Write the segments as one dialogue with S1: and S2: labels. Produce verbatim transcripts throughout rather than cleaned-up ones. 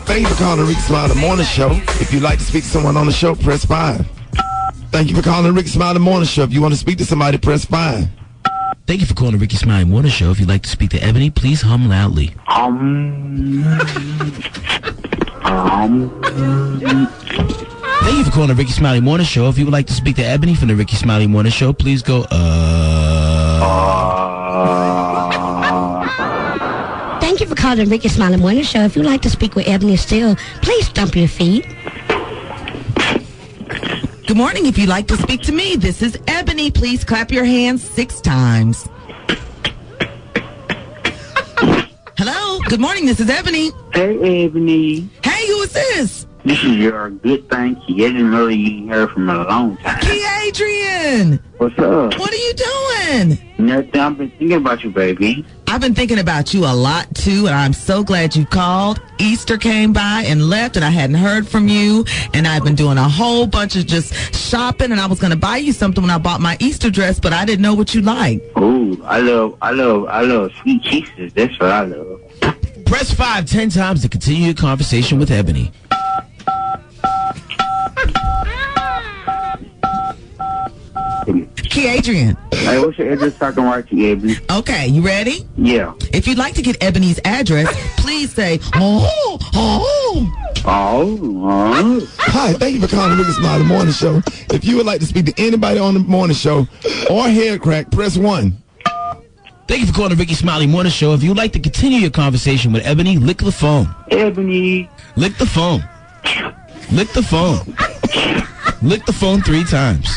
S1: Thank you for calling the Ricky Smiley Morning Show. If you'd like to speak to someone on the show, press five. Thank you for calling the Ricky Smiley Morning Show. If you want to speak to somebody, press five.
S2: Thank you for calling the Ricky Smiley Morning Show. If you'd like to speak to Ebony, please hum loudly.
S3: Um. um.
S2: Thank you for calling the Ricky Smiley Morning Show. If you would like to speak to Ebony from the Ricky Smiley Morning Show, please go, uh...
S3: uh
S4: Thank you for calling the Ricky Smiley Morning Show. If you'd like to speak with Ebony Steele, please stomp your feet.
S5: Good morning. If you'd like to speak to me, this is Ebony. Please clap your hands six times. Hello. Good morning. This is Ebony.
S3: Hey, Ebony.
S5: Hey, who is this?
S3: This is your good thing. Key Adrian Miller. You ain't heard from a long time.
S5: Key Adrian.
S3: What's up?
S5: What are you doing?
S3: Nothing. I've been thinking about you, baby.
S5: I've been thinking about you a lot, too, and I'm so glad you called. Easter came by and left, and I hadn't heard from you, and I've been doing a whole bunch of just shopping, and I was going to buy you something when I bought my Easter dress, but I didn't know what you like.
S3: Ooh, I love, I love, I love sweet Jesus. That's what I love.
S2: Press five ten times to continue your conversation with Ebony.
S5: Key Adrian.
S3: Hey, what's your address so I can write to you, Ebony?
S5: Okay, you ready?
S3: Yeah.
S5: If you'd like to get Ebony's address, please say, oh, oh.
S3: Oh, oh.
S1: Hi, thank you for calling the Ricky Smiley Morning Show. If you would like to speak to anybody on the morning show or head crack, press one.
S2: Thank you for calling the Ricky Smiley Morning Show. If you'd like to continue your conversation with Ebony, lick the phone.
S3: Ebony.
S2: Lick the phone. Lick the phone. Lick the phone three times.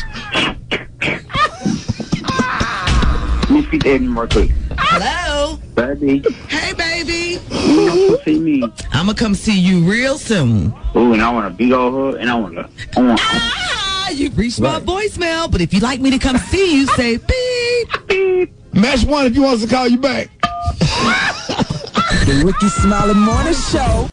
S3: Let me speak to Ebony more quick.
S5: Hello.
S3: Baby.
S5: Hey, baby.
S3: You come see me.
S5: I'm going to come see you real soon.
S3: Ooh, and I want a big old hug, and I want to... I want,
S5: Ah, you've reached my voicemail, but if you'd like me to come see you, say beep.
S3: beep.
S1: Match one if you want us to call you back.
S6: The Ricky Smiley Morning Show.